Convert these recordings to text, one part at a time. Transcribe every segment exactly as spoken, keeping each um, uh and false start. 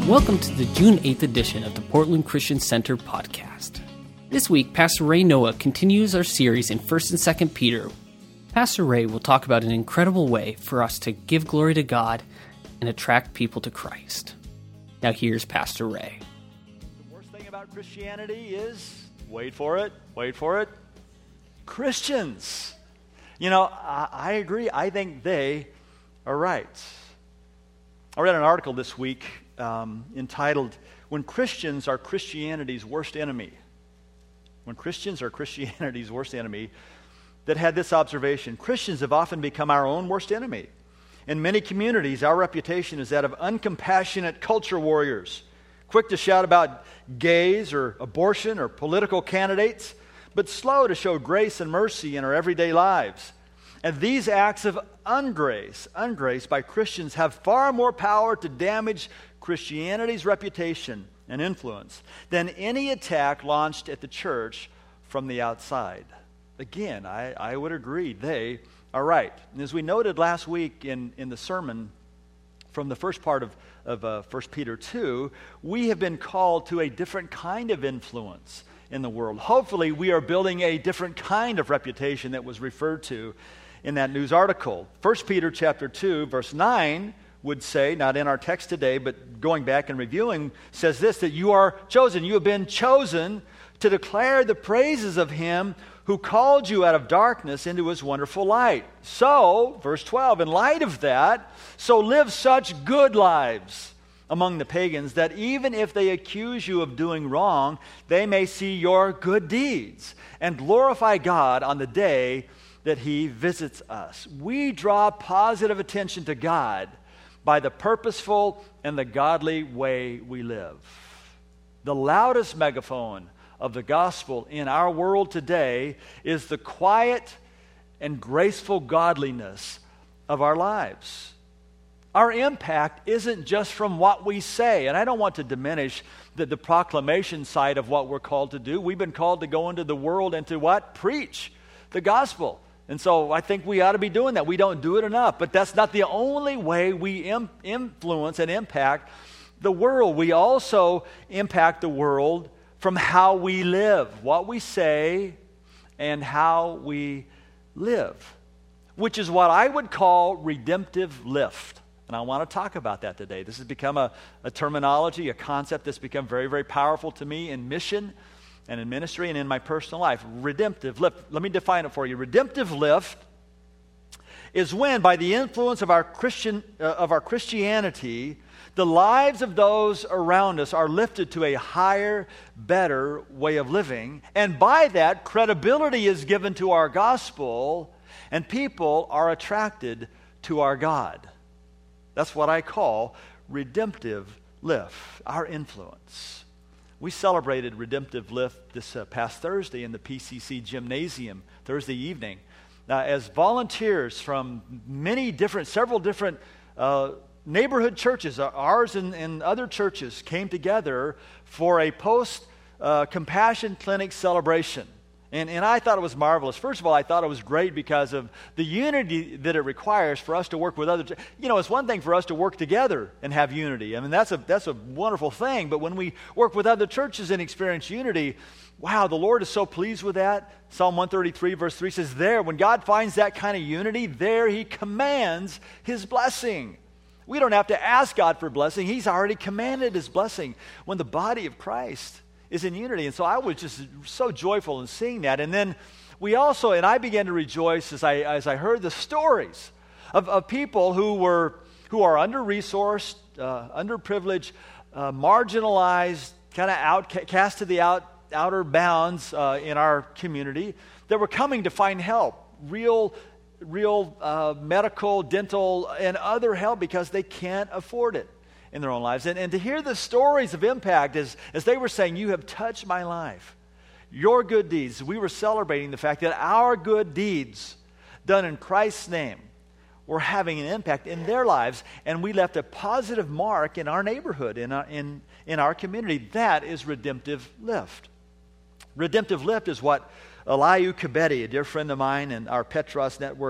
Welcome to the June eighth edition of the Portland Christian Center podcast. This week, Pastor Ray Noah continues our series in First and Second Peter. Pastor Ray will talk about an incredible way for us to give glory to God and attract people to Christ. Now here's Pastor Ray. The worst thing about Christianity is, wait for it, wait for it, Christians. You know, I, I agree. I think they are right. I read an article this week um, entitled, When Christians Are Christianity's Worst Enemy. When Christians are Christianity's worst enemy, that had this observation: Christians have often become our own worst enemy. In many communities, our reputation is that of uncompassionate culture warriors, quick to shout about gays or abortion or political candidates, but slow to show grace and mercy in our everyday lives. And these acts of ungrace, ungrace by Christians have far more power to damage Christianity's reputation and influence than any attack launched at the church from the outside. Again, I, I would agree, they are right. And as we noted last week in, in the sermon from the first part of, of uh, First Peter two, we have been called to a different kind of influence in the world. Hopefully, we are building a different kind of reputation that was referred to in that news article. First Peter chapter two, verse nine would say, not in our text today, but going back and reviewing, says this, that you are chosen, you have been chosen to declare the praises of him who called you out of darkness into his wonderful light. So, verse twelve, in light of that, so live such good lives among the pagans that even if they accuse you of doing wrong, they may see your good deeds and glorify God on the day that he visits us. We draw positive attention to God by the purposeful and the godly way we live. The loudest megaphone of the gospel in our world today is the quiet and graceful godliness of our lives. Our impact isn't just from what we say, and I don't want to diminish the, the proclamation side of what we're called to do. We've been called to go into the world and to what? Preach the gospel. And so I think we ought to be doing that. We don't do it enough, but that's not the only way we im- influence and impact the world. We also impact the world from how we live, what we say, and how we live, which is what I would call redemptive lift. And I want to talk about that today. This has become a, a terminology, a concept that's become very, very powerful to me in mission and in ministry and in my personal life. Redemptive lift. Let me define it for you. Redemptive lift is when, by the influence of our Christian uh, of our Christianity, the lives of those around us are lifted to a higher, better way of living, and by that, credibility is given to our gospel, and people are attracted to our God. That's what I call redemptive lift, our influence. We celebrated Redemptive Lift this uh, past Thursday in the P C C gymnasium, Thursday evening, uh, as volunteers from many different, several different uh, neighborhood churches, uh, ours and, and other churches, came together for a post-compassion uh, clinic celebration. And, and I thought it was marvelous. First of all, I thought it was great because of the unity that it requires for us to work with others. You know, it's one thing for us to work together and have unity. I mean, that's a that's a wonderful thing. But when we work with other churches and experience unity, wow, the Lord is so pleased with that. Psalm one thirty-three, verse three says, there, when God finds that kind of unity, there he commands his blessing. We don't have to ask God for blessing. He's already commanded his blessing when the body of Christ is in unity. And so I was just so joyful in seeing that. And then we also, and I began to rejoice as I as I heard the stories of, of people who were who are under-resourced, uh, underprivileged, uh, marginalized, kind of outcast to the out, outer bounds uh, in our community that were coming to find help, real real uh, medical, dental, and other help because they can't afford it in their own lives. And, and to hear the stories of impact as, as they were saying, you have touched my life. Your good deeds. We were celebrating the fact that our good deeds done in Christ's name were having an impact in their lives, and we left a positive mark in our neighborhood, in our, in, in our community. That is redemptive lift. Redemptive lift is what Elihu Kibeti, a dear friend of mine and our Petros Network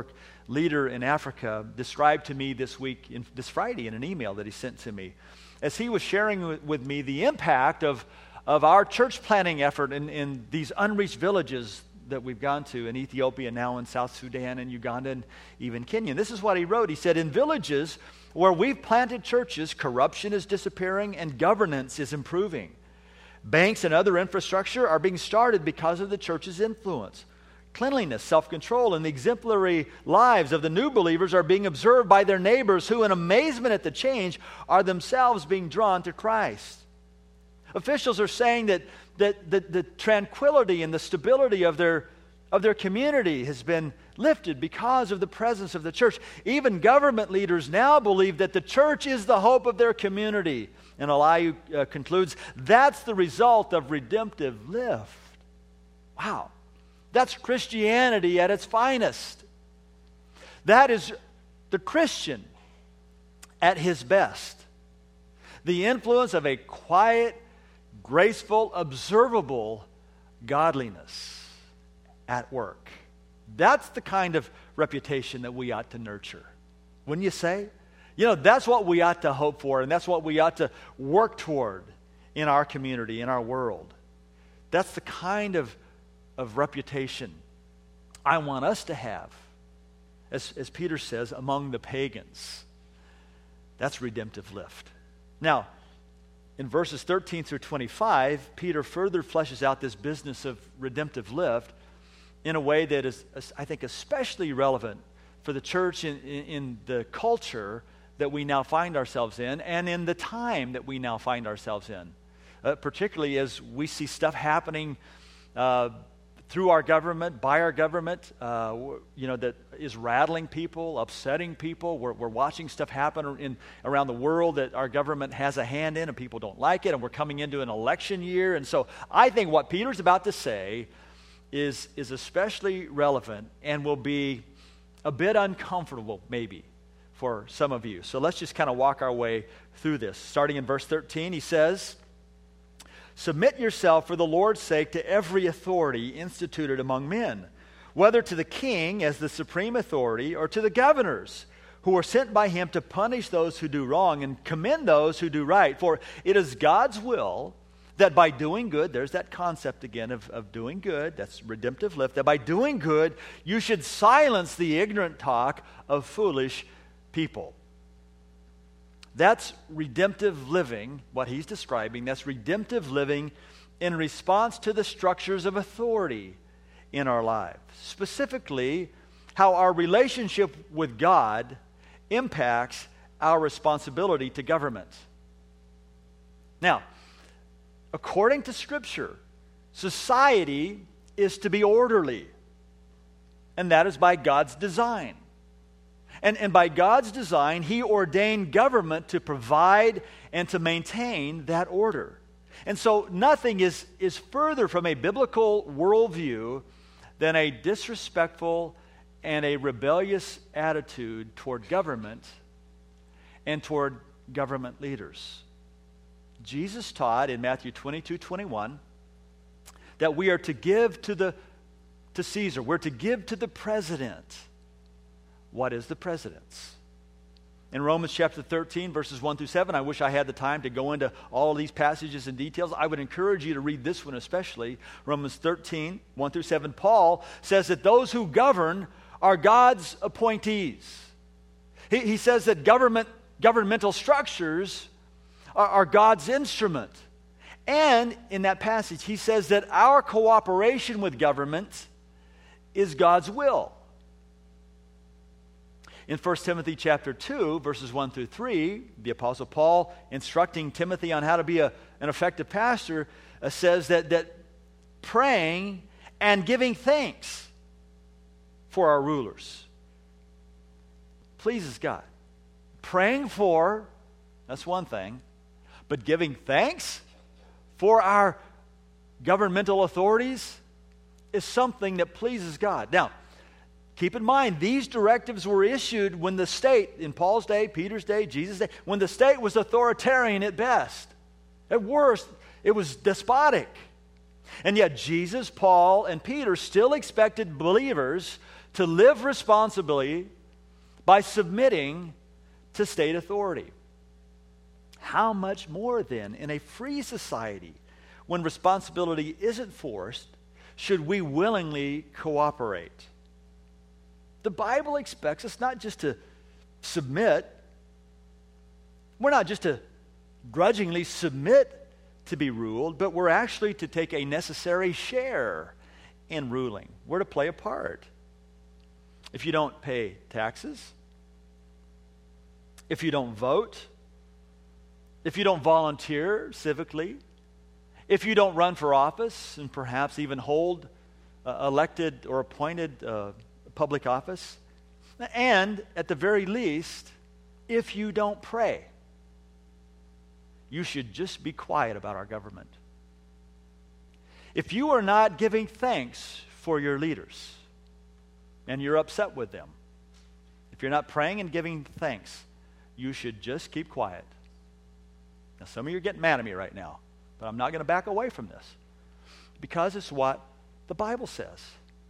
leader in Africa, described to me this week, in, this Friday, in an email that he sent to me, as he was sharing with, with me the impact of, of our church planting effort in, in these unreached villages that we've gone to in Ethiopia, now in South Sudan and Uganda and even Kenya. This is what he wrote. He said, in villages where we've planted churches, corruption is disappearing and governance is improving. Banks and other infrastructure are being started because of the church's influence. Cleanliness, self-control, and the exemplary lives of the new believers are being observed by their neighbors who, in amazement at the change, are themselves being drawn to Christ. Officials are saying that, that, that the tranquility and the stability of their, of their community has been lifted because of the presence of the church. Even government leaders now believe that the church is the hope of their community. And Elihu uh, concludes, that's the result of redemptive lift. Wow. That's Christianity at its finest. That is the Christian at his best. The influence of a quiet, graceful, observable godliness at work. That's the kind of reputation that we ought to nurture. Wouldn't you say? You know, that's what we ought to hope for, and that's what we ought to work toward in our community, in our world. That's the kind of of reputation I want us to have, as, as Peter says, among the pagans. That's redemptive lift. Now, in verses thirteen through twenty-five, Peter further fleshes out this business of redemptive lift in a way that is, I think, especially relevant for the church in, in, in the culture that we now find ourselves in and in the time that we now find ourselves in, uh, particularly as we see stuff happening uh, through our government, by our government, uh, you know, that is rattling people, upsetting people. We're, we're watching stuff happen in, around the world that our government has a hand in, and people don't like it, and we're coming into an election year. And so I think what Peter's about to say is, is especially relevant and will be a bit uncomfortable, maybe, for some of you. So let's just kind of walk our way through this. Starting in verse thirteen, he says, submit yourself for the Lord's sake to every authority instituted among men, whether to the king as the supreme authority or to the governors who are sent by him to punish those who do wrong and commend those who do right. For it is God's will that by doing good, there's that concept again of, of doing good, that's redemptive lift, that by doing good you should silence the ignorant talk of foolish people. That's redemptive living, what he's describing. That's redemptive living in response to the structures of authority in our lives. Specifically, how our relationship with God impacts our responsibility to government. Now, according to Scripture, society is to be orderly, and that is by God's design. And, and by God's design, he ordained government to provide and to maintain that order. And so nothing is, is further from a biblical worldview than a disrespectful and a rebellious attitude toward government and toward government leaders. Jesus taught in Matthew twenty-two twenty-one that we are to give to, the, to Caesar, we're to give to the president what is the president's. In Romans chapter thirteen, verses one through seven, I wish I had the time to go into all of these passages in details. I would encourage you to read this one especially. Romans thirteen, one through seven, Paul says that those who govern are God's appointees. He, he says that government, governmental structures are, are God's instrument. And in that passage, he says that our cooperation with government is God's will. In First Timothy chapter two, verses one through three, the Apostle Paul, instructing Timothy on how to be a, an effective pastor, uh, says that, that praying and giving thanks for our rulers pleases God. Praying for, that's one thing, but giving thanks for our governmental authorities is something that pleases God. Now, keep in mind, these directives were issued when the state, in Paul's day, Peter's day, Jesus' day, when the state was authoritarian at best. At worst, it was despotic. And yet Jesus, Paul, and Peter still expected believers to live responsibly by submitting to state authority. How much more then in a free society, when responsibility isn't forced, should we willingly cooperate? The Bible expects us not just to submit. We're not just to grudgingly submit to be ruled, but we're actually to take a necessary share in ruling. We're to play a part. If you don't pay taxes, if you don't vote, if you don't volunteer civically, if you don't run for office and perhaps even hold uh, elected or appointed uh, public office, and at the very least, if you don't pray, you should just be quiet about our government. If you are not giving thanks for your leaders and you're upset with them, if you're not praying and giving thanks, you should just keep quiet. Now, some of you are getting mad at me right now, but I'm not going to back away from this because it's what the Bible says.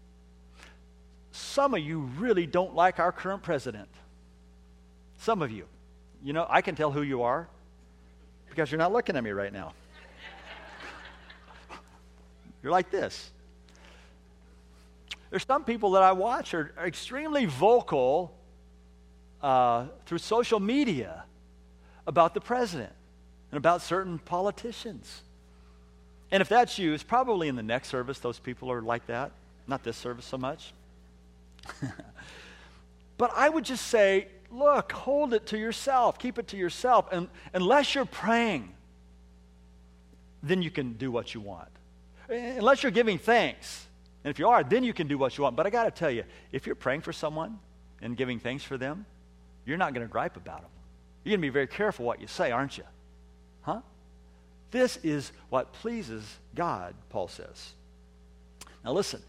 Some of you really don't like our current president. Some of you. You know, I can tell who you are because you're not looking at me right now. You're like this. There's some people that I watch are, are extremely vocal uh, through social media about the president and about certain politicians. And if that's you, it's probably in the next service those people are like that. Not this service so much. But I would just say, look, hold it to yourself. Keep it to yourself. And unless you're praying, then you can do what you want. Unless you're giving thanks. And if you are, then you can do what you want. But I got to tell you, if you're praying for someone and giving thanks for them, you're not going to gripe about them. You're going to be very careful what you say, aren't you? Huh? This is what pleases God, Paul says. Now listen,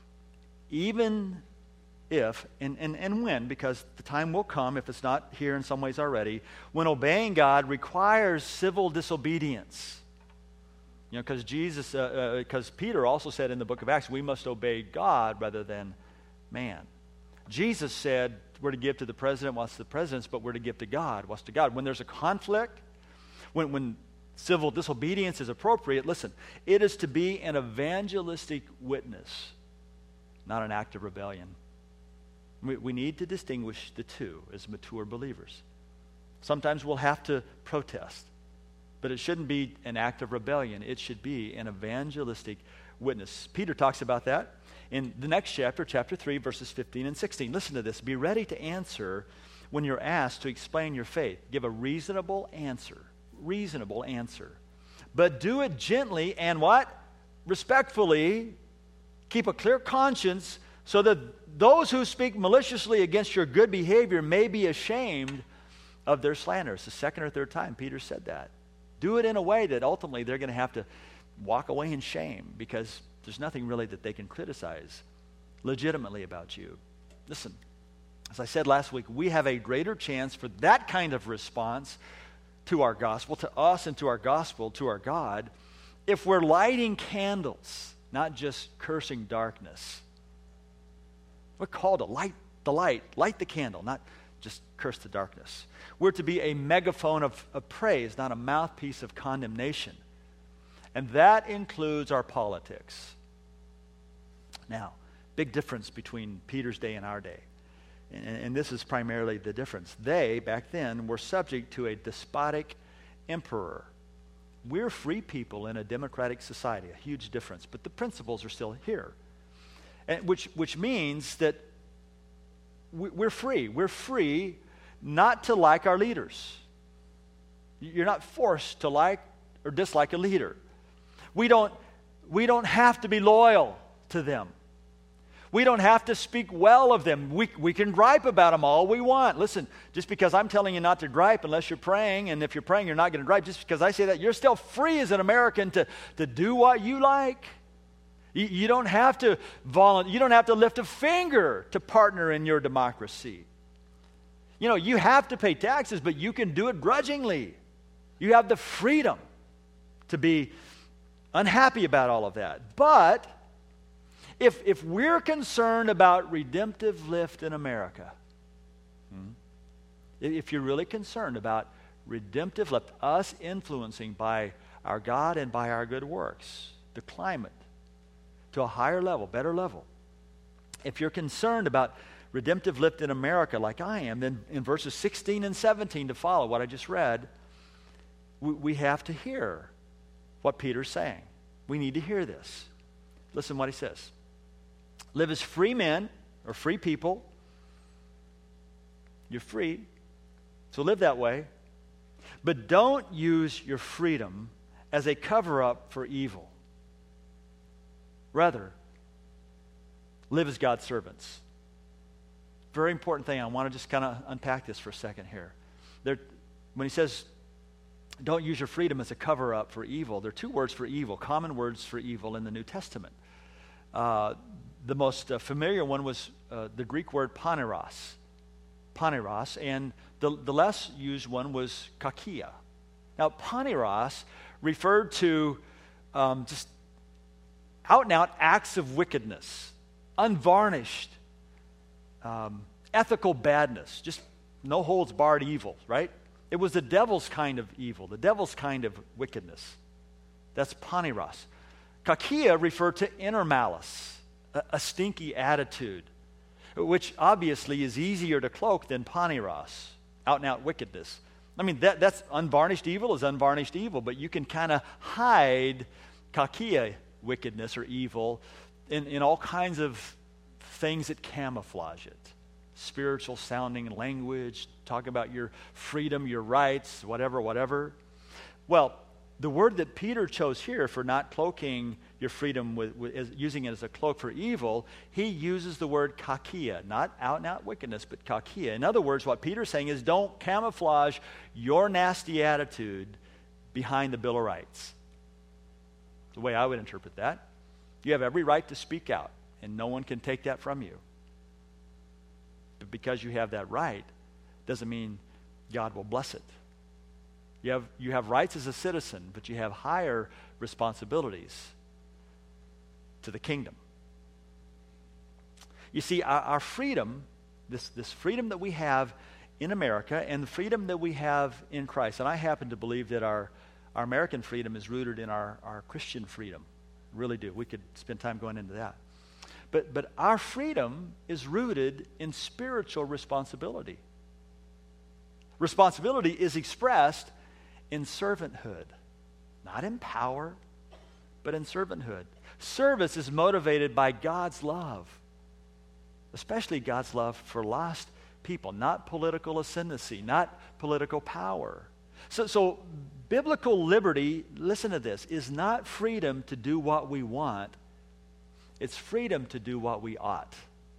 even if, and, and, and when, because the time will come, if it's not here in some ways already, when obeying God requires civil disobedience. You know, because Jesus, because uh, uh, Peter also said in the book of Acts, we must obey God rather than man. Jesus said we're to give to the president what's the president's, but we're to give to God what's to God. When there's a conflict, when, when civil disobedience is appropriate, listen, it is to be an evangelistic witness, not an act of rebellion. We, we need to distinguish the two as mature believers. Sometimes we'll have to protest, but it shouldn't be an act of rebellion. It should be an evangelistic witness. Peter talks about that in the next chapter, chapter three, verses fifteen and sixteen. Listen to this. Be ready to answer when you're asked to explain your faith. Give a reasonable answer. Reasonable answer. But do it gently and what? Respectfully. Keep a clear conscience so that those who speak maliciously against your good behavior may be ashamed of their slander. It's the second or third time Peter said that. Do it in a way that ultimately they're going to have to walk away in shame because there's nothing really that they can criticize legitimately about you. Listen, as I said last week, we have a greater chance for that kind of response to our gospel, to us and to our gospel, to our God, if we're lighting candles, not just cursing darkness. We're called to light the light, light the candle, not just curse the darkness. We're to be a megaphone of, of praise, not a mouthpiece of condemnation. And that includes our politics. Now, big difference between Peter's day and our day. And, and this is primarily the difference. They, back then, were subject to a despotic emperor. We're free people in a democratic society, a huge difference. But the principles are still here. And which, which means that we, we're free. We're free not to like our leaders. You're not forced to like or dislike a leader. We don't, we don't have to be loyal to them. We don't have to speak well of them. We, we can gripe about them all we want. Listen, just because I'm telling you not to gripe unless you're praying, and if you're praying, you're not going to gripe, just because I say that, you're still free as an American to, to do what you like. You, you don't have to volunteer. You don't have to lift a finger to partner in your democracy. You know, you have to pay taxes, but you can do it grudgingly. You have the freedom to be unhappy about all of that. But if, if we're concerned about redemptive lift in America, Hmm? If you're really concerned about redemptive lift, us influencing by our God and by our good works, the climate, to a higher level, better level. If you're concerned about redemptive lift in America like I am, then in verses sixteen and seventeen to follow what I just read, we, we have to hear what Peter's saying. We need to hear this. Listen to what he says. Live as free men or free people. You're free, so live that way. But don't use your freedom as a cover-up for evil. Rather, live as God's servants. Very important thing. I want to just kind of unpack this for a second here. There, when he says, don't use your freedom as a cover-up for evil, there are two words for evil, common words for evil in the New Testament. Uh, the most uh, familiar one was uh, the Greek word paneros. Paneros, and the, the less used one was kakia. Now, paneros referred to um, just out-and-out acts of wickedness, unvarnished, um, ethical badness, just no-holds-barred evil, right? It was the devil's kind of evil, the devil's kind of wickedness. That's paneros. Kakia referred to inner malice, a, a stinky attitude, which obviously is easier to cloak than paneros, out-and-out wickedness. I mean, that, that's unvarnished evil is unvarnished evil, but you can kind of hide kakia wickedness or evil in, in all kinds of things that camouflage it. Spiritual sounding language, talk about your freedom, your rights, whatever, whatever. Well, the word that Peter chose here for not cloaking your freedom, with, with as, using it as a cloak for evil, he uses the word kakia, not out-and-out wickedness, but kakia. In other words, what Peter's saying is don't camouflage your nasty attitude behind the Bill of Rights. The way I would interpret that. You have every right to speak out, and no one can take that from you. But because you have that right, doesn't mean God will bless it. You have, you have rights as a citizen, but you have higher responsibilities to the kingdom. You see, our, our freedom, this, this freedom that we have in America and the freedom that we have in Christ, and I happen to believe that our, our American freedom is rooted in our, our Christian freedom. Really do. We could spend time going into that. But, but our freedom is rooted in spiritual responsibility. Responsibility is expressed in servanthood, not in power, but in servanthood. Service is motivated by God's love, especially God's love for lost people, not political ascendancy, not political power. So, so biblical liberty, listen to this, is not freedom to do what we want. It's freedom to do what we ought.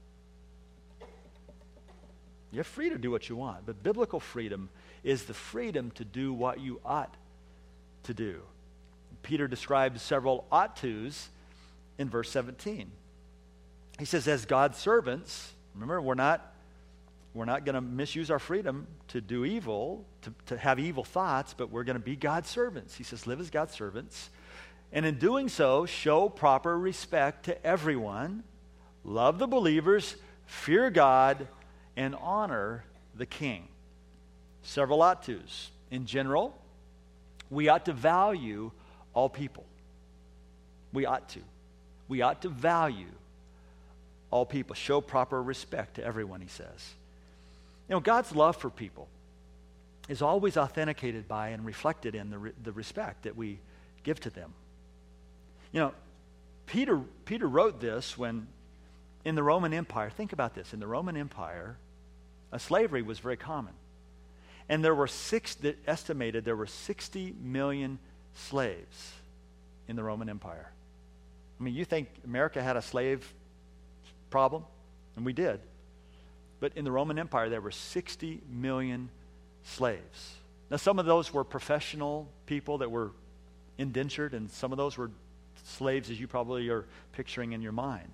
You're free to do what you want, but biblical freedom is the freedom to do what you ought to do. Peter describes several ought tos in verse seventeen. He says, as God's servants, remember, we're not, we're not going to misuse our freedom to do evil, to, to have evil thoughts, but we're going to be God's servants. He says, live as God's servants. And in doing so, show proper respect to everyone, love the believers, fear God, and honor the king. Several ought tos. In general, we ought to value all people. We ought to. We ought to value all people. Show proper respect to everyone, he says. You know, God's love for people is always authenticated by and reflected in the, re- the respect that we give to them. You know, Peter, Peter wrote this when in the Roman Empire, think about this, in the Roman Empire, uh, slavery was very common. And there were six, that estimated there were sixty million slaves in the Roman Empire. I mean, you think America had a slave problem? And we did. But in the Roman Empire, there were sixty million slaves. Now, some of those were professional people that were indentured, and some of those were slaves as you probably are picturing in your mind.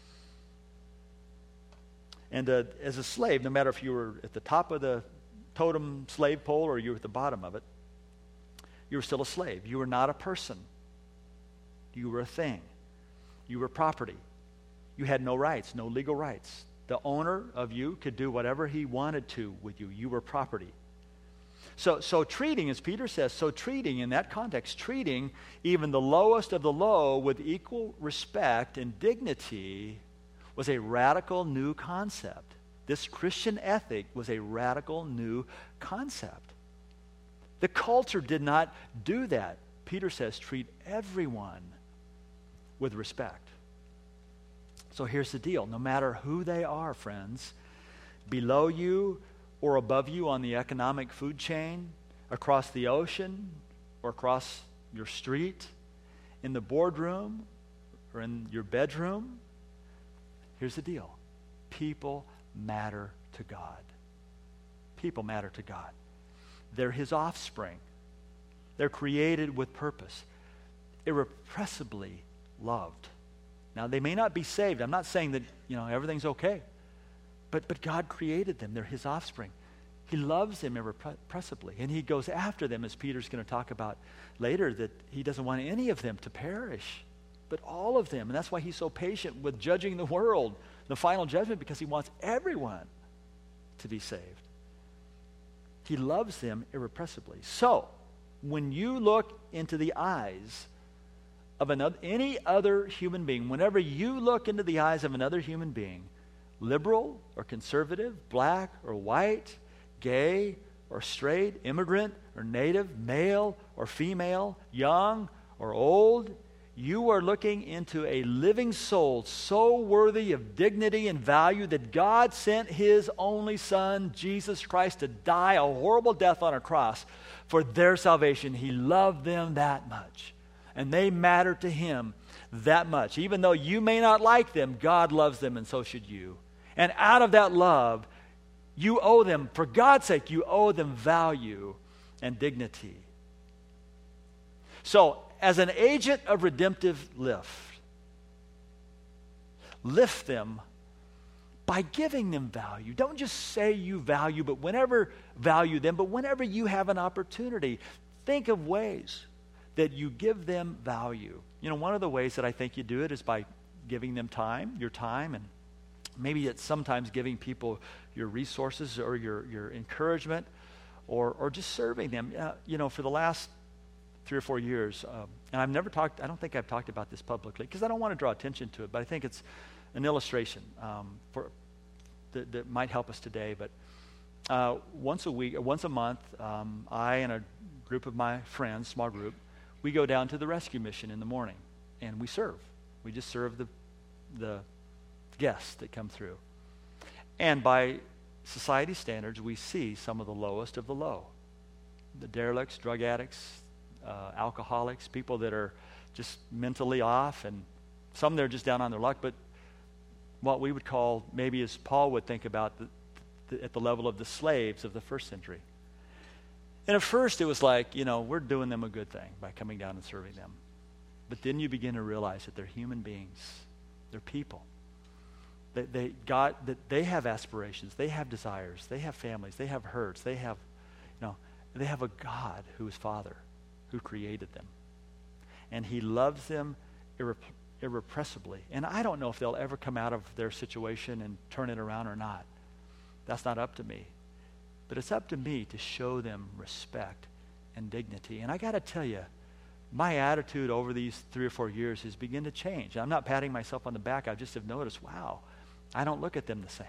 And uh, as a slave, no matter if you were at the top of the totem slave pole or you were at the bottom of it, you were still a slave. You were not a person. You were a thing. You were property. You had no rights, no legal rights. The owner of you could do whatever he wanted to with you. You were property. So, so treating, as Peter says, so treating, in that context, treating even the lowest of the low with equal respect and dignity was a radical new concept. This Christian ethic was a radical new concept. The culture did not do that. Peter says, treat everyone with respect. So here's the deal. No matter who they are, friends, below you or above you on the economic food chain, across the ocean or across your street, in the boardroom or in your bedroom, here's the deal. People matter to God. People matter to God. They're his offspring. They're created with purpose, irrepressibly loved. Now, they may not be saved. I'm not saying that, you know, everything's okay. But, but God created them. They're his offspring. He loves them irrepressibly. And he goes after them, as Peter's going to talk about later, that he doesn't want any of them to perish, but all of them. And that's why he's so patient with judging the world, the final judgment, because he wants everyone to be saved. He loves them irrepressibly. So, when you look into the eyes of another, any other human being, whenever you look into the eyes of another human being, liberal or conservative, black or white, gay or straight, immigrant or native, male or female, young or old, you are looking into a living soul so worthy of dignity and value that God sent his only Son, Jesus Christ, to die a horrible death on a cross for their salvation. He loved them that much. And they matter to him that much. Even though you may not like them, God loves them, and so should you. And out of that love, you owe them, for God's sake, you owe them value and dignity. So, as an agent of redemptive lift, lift them by giving them value. Don't just say you value, but whenever value them, but whenever you have an opportunity, think of ways that you give them value. You know, one of the ways that I think you do it is by giving them time, your time, and maybe it's sometimes giving people your resources or your, your encouragement, or or just serving them. Uh, you know, for the last three or four years, um, and I've never talked, I don't think I've talked about this publicly, because I don't want to draw attention to it, but I think it's an illustration um, for that, that might help us today. But uh, once a week, once a month, um, I and a group of my friends, small group, we go down to the rescue mission in the morning, and we serve. We just serve the the guests that come through. And by society standards, we see some of the lowest of the low. The derelicts, drug addicts, uh, alcoholics, people that are just mentally off, and some that are just down on their luck, but what we would call, maybe as Paul would think about, the, the, at the level of the slaves of the first century. And at first it was like, you know, we're doing them a good thing by coming down and serving them. But then you begin to realize that they're human beings. They're people. They, they, God, that they have aspirations. They have desires. They have families. They have hurts. They have, you know, they have a God who is Father, who created them. And he loves them irrep- irrepressibly. And I don't know if they'll ever come out of their situation and turn it around or not. That's not up to me. But it's up to me to show them respect and dignity. And I got to tell you, my attitude over these three or four years has begun to change. I'm not patting myself on the back. I just have noticed, wow, I don't look at them the same.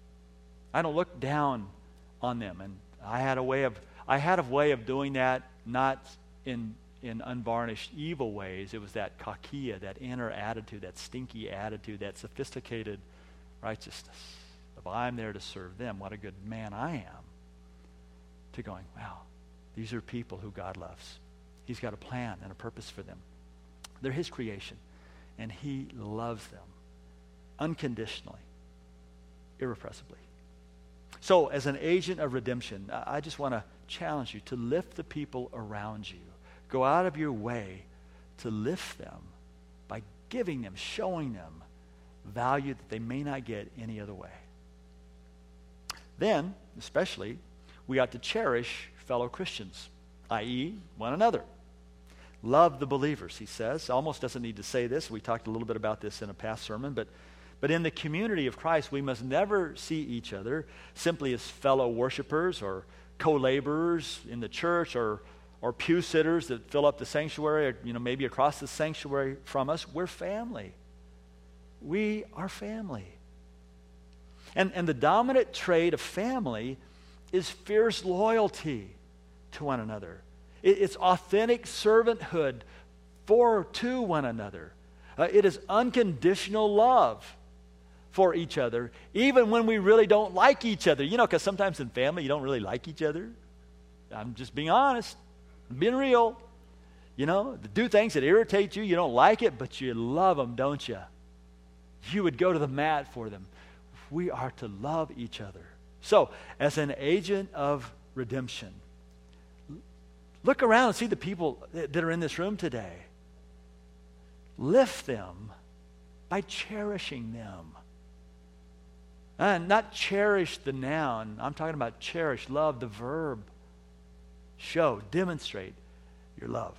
I don't look down on them. And I had a way of, I had a way of doing that, not in in unvarnished evil ways. It was that kakia, that inner attitude, that stinky attitude, that sophisticated righteousness. If I'm there to serve them, what a good man I am. To going, wow, these are people who God loves. He's got a plan and a purpose for them. They're his creation, and he loves them unconditionally, irrepressibly. So, as an agent of redemption, I just want to challenge you to lift the people around you. Go out of your way to lift them by giving them, showing them value that they may not get any other way. Then, especially, we ought to cherish fellow Christians, that is, one another. Love the believers, he says. Almost doesn't need to say this. We talked a little bit about this in a past sermon, but But in the community of Christ, we must never see each other simply as fellow worshipers or co-laborers in the church or, or pew sitters that fill up the sanctuary, or, you know, maybe across the sanctuary from us. We're family. We are family. And, and the dominant trait of family is fierce loyalty to one another. It, it's authentic servanthood for to one another. Uh, it is unconditional love for each other, even when we really don't like each other. You know, because sometimes in family you don't really like each other. I'm just being honest, I'm being real. You know, to do things that irritate you, you don't like it, but you love them, don't you? You would go to the mat for them. We are to love each other. So, as an agent of redemption, look around and see the people that are in this room today. Lift them by cherishing them. And not cherish the noun. I'm talking about cherish, love, the verb. Show, demonstrate your love.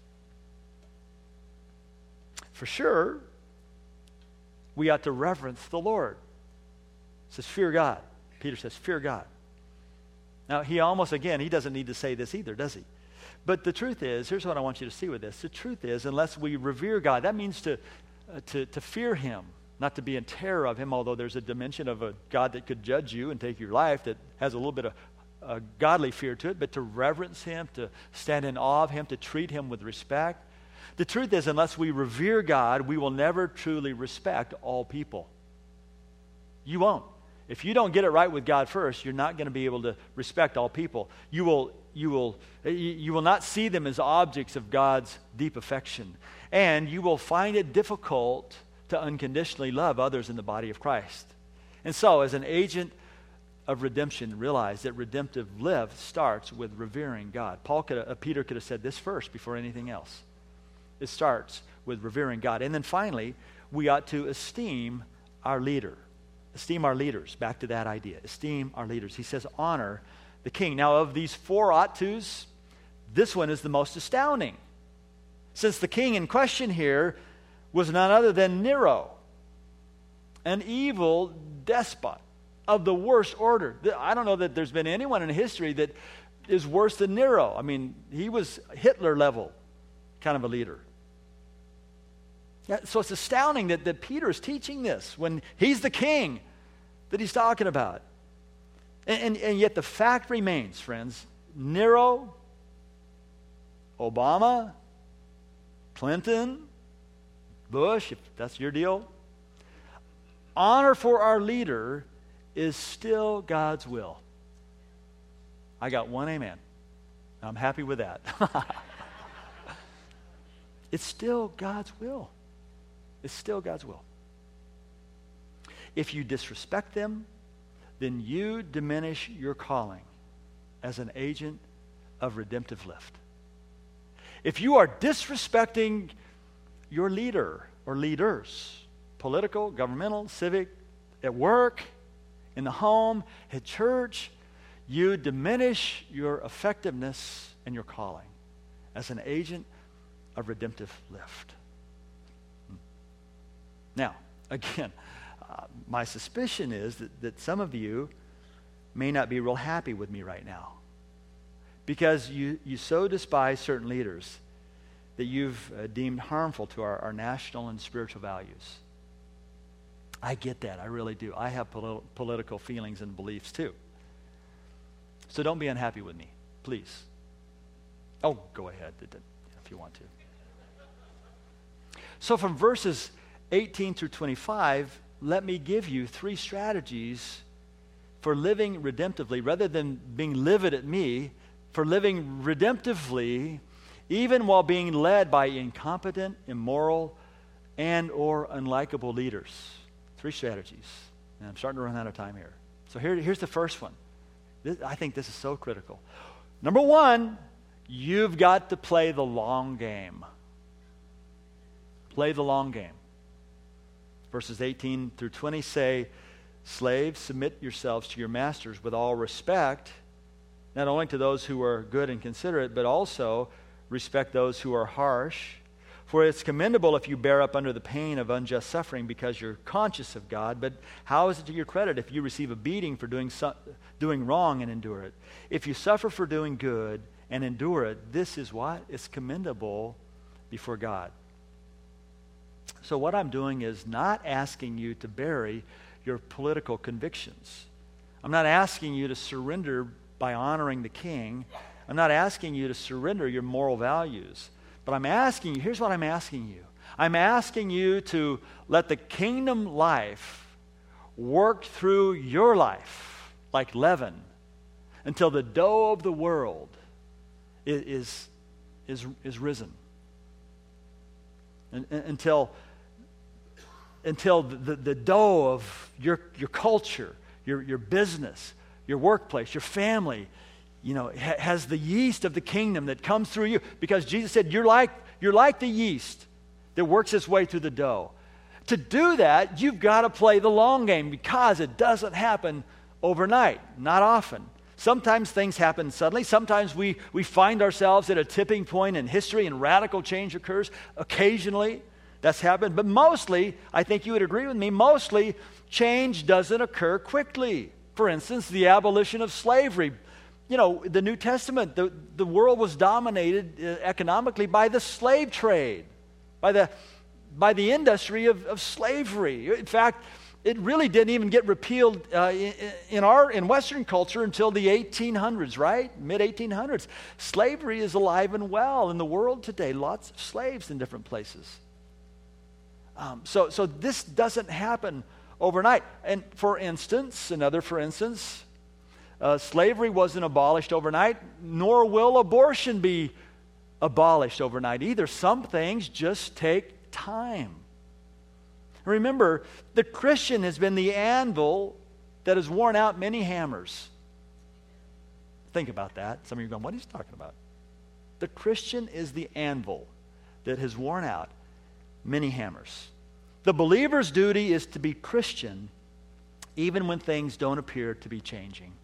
For sure, we ought to reverence the Lord. It says, fear God. Peter says, fear God. Now, he almost, again, he doesn't need to say this either, does he? But the truth is, here's what I want you to see with this. The truth is, unless we revere God, that means to, uh, to, to fear him, not to be in terror of him, although there's a dimension of a God that could judge you and take your life that has a little bit of uh, godly fear to it, but to reverence him, to stand in awe of him, to treat him with respect. The truth is, unless we revere God, we will never truly respect all people. You won't. If you don't get it right with God first, you're not going to be able to respect all people. You will, you will, you will not see them as objects of God's deep affection. And you will find it difficult to unconditionally love others in the body of Christ. And so, as an agent of redemption, realize that redemptive life starts with revering God. Paul could have, uh, Peter could have said this first before anything else. It starts with revering God. And then finally, we ought to esteem our leader. Esteem our leaders. Back to that idea. Esteem our leaders. He says, honor the king. Now, of these four ought tos, this one is the most astounding. Since the king in question here was none other than Nero, an evil despot of the worst order. I don't know that there's been anyone in history that is worse than Nero. I mean, he was Hitler level kind of a leader. Yeah, so it's astounding that, that Peter is teaching this when he's the king that he's talking about. And, and, and yet the fact remains, friends, Nero, Obama, Clinton, Bush, if that's your deal, honor for our leader is still God's will. I got one amen. I'm happy with that. It's still God's will. It's still God's will. If you disrespect them, then you diminish your calling as an agent of redemptive lift. If you are disrespecting your leader or leaders, political, governmental, civic, at work, in the home, at church, you diminish your effectiveness and your calling as an agent of redemptive lift. Now, again, uh, my suspicion is that, that some of you may not be real happy with me right now because you, you so despise certain leaders that you've uh, deemed harmful to our, our national and spiritual values. I get that. I really do. I have poli- political feelings and beliefs too. So don't be unhappy with me, please. Oh, go ahead if you want to. So from verses eighteen through twenty-five, let me give you three strategies for living redemptively, rather than being livid at me, for living redemptively, even while being led by incompetent, immoral, and or unlikable leaders. Three strategies. And I'm starting to run out of time here. So here, here's the first one. This, I think this is so critical. Number one, you've got to play the long game. Play the long game. Verses eighteen through twenty say, slaves, submit yourselves to your masters with all respect, not only to those who are good and considerate, but also respect those who are harsh. For it's commendable if you bear up under the pain of unjust suffering because you're conscious of God. But how is it to your credit if you receive a beating for doing so, doing wrong and endure it? If you suffer for doing good and endure it, this is what? It's commendable before God. So what I'm doing is not asking you to bury your political convictions. I'm not asking you to surrender by honoring the king. I'm not asking you to surrender your moral values. But I'm asking you, here's what I'm asking you. I'm asking you to let the kingdom life work through your life like leaven until the dough of the world is, is, is, is risen. And, and, until until the, the dough of your, your culture, your, your business, your workplace, your family, you know, ha- has the yeast of the kingdom that comes through you. Because Jesus said, you're like, you're like the yeast that works its way through the dough. To do that, you've got to play the long game because it doesn't happen overnight, not often. Sometimes things happen suddenly. Sometimes we, we find ourselves at a tipping point in history and radical change occurs. Occasionally, that's happened. But mostly, I think you would agree with me, mostly change doesn't occur quickly. For instance, the abolition of slavery. You know, the New Testament, the, the world was dominated uh, economically by the slave trade, by the, by the industry of, of slavery. In fact, it really didn't even get repealed uh, in, in our in Western culture until the eighteen hundreds, right? mid eighteen hundreds. Slavery is alive and well in the world today. Lots of slaves in different places. Um, so, so this doesn't happen overnight. And for instance, another for instance, uh, slavery wasn't abolished overnight, nor will abortion be abolished overnight either. Some things just take time. Remember, the Christian has been the anvil that has worn out many hammers. Think about that. Some of you are going, what are you talking about? The Christian is the anvil that has worn out many hammers. The believer's duty is to be Christian even when things don't appear to be changing.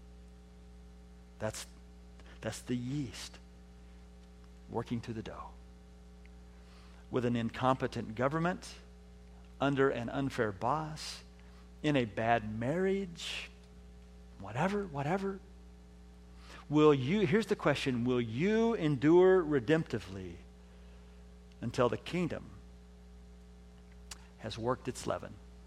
That's, that's the yeast working through the dough. With an incompetent government, under an unfair boss, in a bad marriage, whatever, whatever. Will you, here's the question, will you endure redemptively until the kingdom has worked its leaven?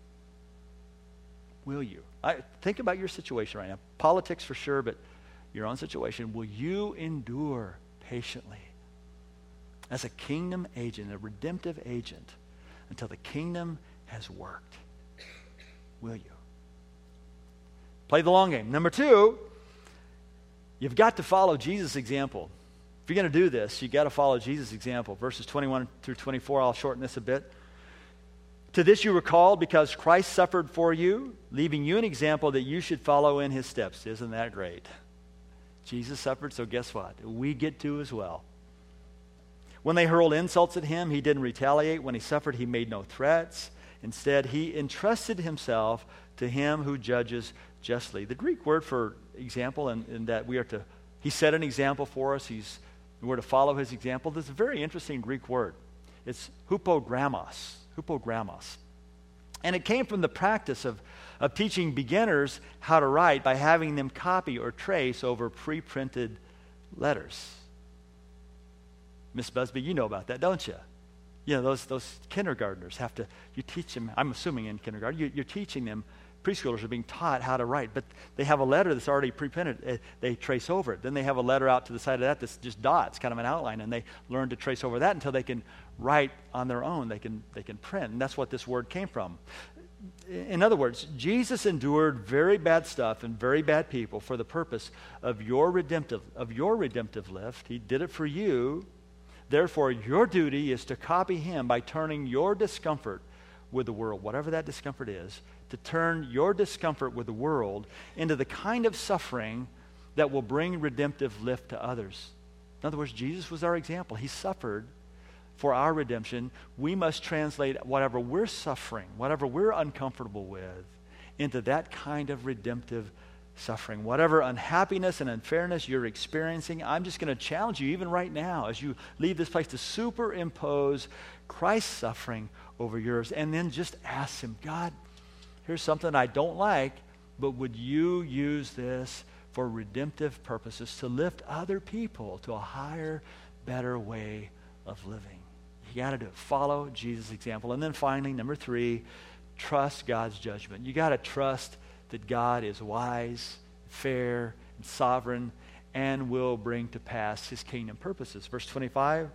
Will you? I, think about your situation right now. Politics for sure, but your own situation. Will you endure patiently as a kingdom agent, a redemptive agent, until the kingdom has worked? Will you? Play the long game. Number two, you've got to follow Jesus' example. If you're going to do this, you've got to follow Jesus' example. Verses twenty-one through twenty-four, I'll shorten this a bit. To this you were called because Christ suffered for you, leaving you an example that you should follow in his steps. Isn't that great? Jesus suffered, so guess what? We get to as well. When they hurled insults at him, he didn't retaliate. When he suffered, he made no threats. Instead, he entrusted himself to him who judges justly. The Greek word for example, and, and that we are to, he set an example for us. He's, we're to follow his example. This is a very interesting Greek word. It's hupogrammos. Hupogrammos. And it came from the practice of, of teaching beginners how to write by having them copy or trace over pre-printed letters. Miss Busby, you know about that, don't you? You know, those those kindergartners have to, you teach them, I'm assuming in kindergarten, you, you're teaching them, preschoolers are being taught how to write, but they have a letter that's already pre-printed. They trace over it. Then they have a letter out to the side of that that's just dots, kind of an outline, and they learn to trace over that until they can write on their own. They can they can print, and that's what this word came from. In other words, Jesus endured very bad stuff and very bad people for the purpose of your redemptive of your redemptive lift. He did it for you. Therefore, your duty is to copy him by turning your discomfort with the world, whatever that discomfort is, to turn your discomfort with the world into the kind of suffering that will bring redemptive lift to others. In other words, Jesus was our example. He suffered for our redemption. We must translate whatever we're suffering, whatever we're uncomfortable with, into that kind of redemptive suffering. Whatever unhappiness and unfairness you're experiencing, I'm just going to challenge you even right now as you leave this place to superimpose Christ's suffering over yours, and then just ask him, God, here's something I don't like, but would you use this for redemptive purposes to lift other people to a higher, better way of living? You got to do it. Follow Jesus' example. And then finally, number three, trust God's judgment. You got to trust that God is wise, fair, and sovereign, and will bring to pass his kingdom purposes. Verse twenty-five,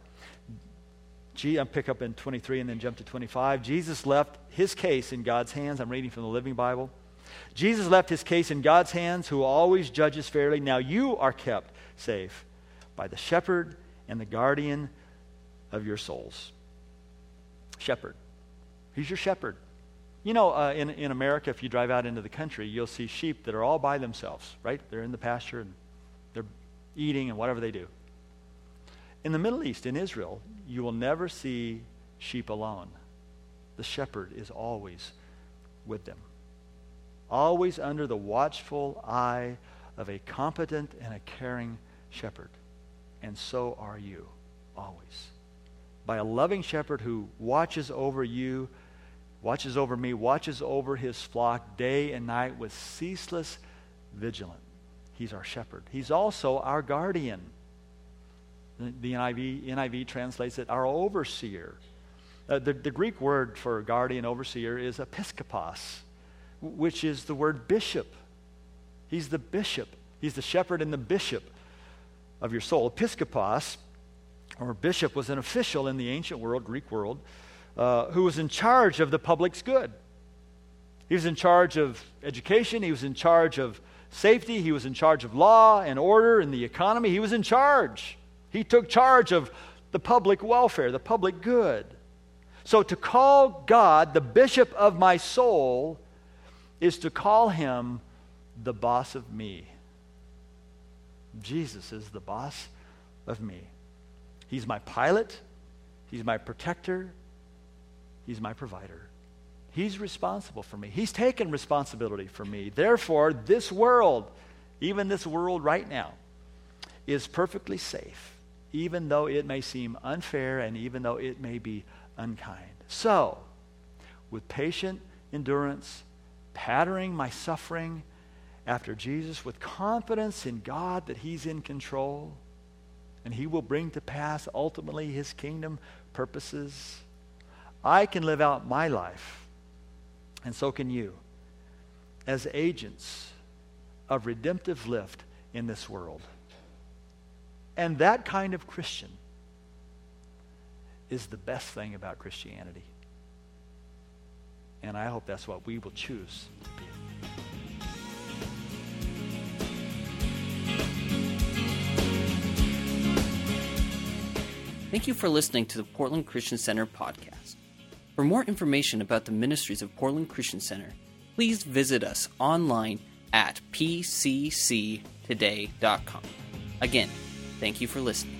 G, I'll pick up in twenty-three and then jump to twenty-five. Jesus left his case in God's hands. I'm reading from the Living Bible. Jesus left his case in God's hands, who always judges fairly. Now you are kept safe by the shepherd and the guardian of your souls. Shepherd. He's your shepherd. You know, uh, in, in America, if you drive out into the country, you'll see sheep that are all by themselves, right? They're in the pasture and they're eating and whatever they do. In the Middle East, in Israel, you will never see sheep alone. The shepherd is always with them, always under the watchful eye of a competent and a caring shepherd. And so are you, always. By a loving shepherd who watches over you, watches over me, watches over his flock day and night with ceaseless vigilance. He's our shepherd. He's also our guardian. The N I V, N I V translates it our overseer. Uh, the, the Greek word for guardian, overseer, is episkopos, which is the word bishop. He's the bishop. He's the shepherd and the bishop of your soul. Episkopos, or bishop, was an official in the ancient world, Greek world, uh, who was in charge of the public's good. He was in charge of education. He was in charge of safety. He was in charge of law and order and the economy. He was in charge. He took charge of the public welfare, the public good. So to call God the bishop of my soul is to call him the boss of me. Jesus is the boss of me. He's my pilot. He's my protector. He's my provider. He's responsible for me. He's taken responsibility for me. Therefore, this world, even this world right now, is perfectly safe, even though it may seem unfair and even though it may be unkind. So, with patient endurance, patterning my suffering after Jesus, with confidence in God that he's in control and he will bring to pass ultimately his kingdom purposes, I can live out my life, and so can you, as agents of redemptive lift in this world. And that kind of Christian is the best thing about Christianity. And I hope that's what we will choose to be. Thank you for listening to the Portland Christian Center podcast. For more information about the ministries of Portland Christian Center, please visit us online at p c c today dot com. Again, thank you for listening.